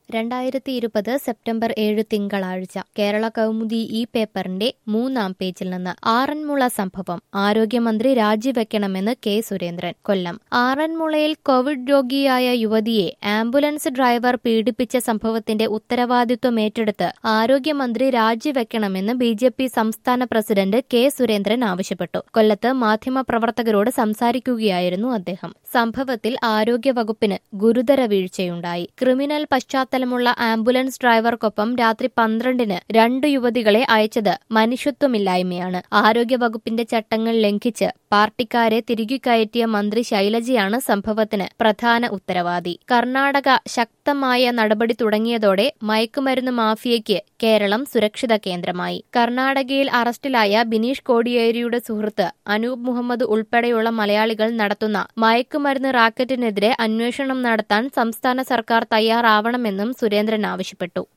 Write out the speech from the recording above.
2020 September 7 തിങ്കളാഴ്ച കേരള കൗമുദി ഈ പേപ്പറിന്റെ 3-ാം പേജിൽ നിന്ന് ആറന്മുള സംഭവം ആരോഗ്യമന്ത്രി രാജിവെക്കണമെന്ന് കെ സുരേന്ദ്രൻ. കൊല്ലം. ആറന്മുളയിൽ കോവിഡ് രോഗിയായ യുവതിയെ ആംബുലൻസ് ഡ്രൈവർ പീഡിപ്പിച്ച സംഭവത്തിന്റെ ഉത്തരവാദിത്വം ഏറ്റെടുത്ത് ആരോഗ്യമന്ത്രി രാജിവെക്കണമെന്ന് ബിജെപി സംസ്ഥാന പ്രസിഡന്റ് കെ സുരേന്ദ്രൻ ആവശ്യപ്പെട്ടു. കൊല്ലത്ത് മാധ്യമപ്രവർത്തകരോട് സംസാരിക്കുകയായിരുന്നു അദ്ദേഹം. സംഭവത്തിൽ ആരോഗ്യവകുപ്പിന് ഗുരുതര വീഴ്ചയുണ്ടായി. ക്രിമിനൽ പശ്ചാത്തലമുള്ള ആംബുലൻസ് ഡ്രൈവർക്കൊപ്പം രാത്രി 12-ന് 2 യുവതികളെ അയച്ചത് മനുഷ്യത്വമില്ലായ്മയാണ്. ആരോഗ്യവകുപ്പിന്റെ ചട്ടങ്ങൾ ലംഘിച്ച് പാർട്ടിക്കാരെ തിരികെ കയറ്റിയ മന്ത്രി ശൈലജയാണ് സംഭവത്തിന് പ്രധാന ഉത്തരവാദി. കർണാടക ശക്തമായ നടപടി തുടങ്ങിയതോടെ മയക്കുമരുന്ന് മാഫിയയ്ക്ക് കേരളം സുരക്ഷിത കേന്ദ്രമായി. കർണാടകയിൽ അറസ്റ്റിലായ ബിനീഷ് കോടിയേരിയുടെ സുഹൃത്ത് അനൂപ് മുഹമ്മദ് ഉൾപ്പെടെയുള്ള മലയാളികൾ നടത്തുന്ന മയക്കുമരുന്ന് റാക്കറ്റിനെതിരെ അന്വേഷണം നടത്താൻ സംസ്ഥാന സർക്കാർ തയ്യാറാവണമെന്നും സുരേന്ദ്രൻ ആവശ്യപ്പെട്ടു.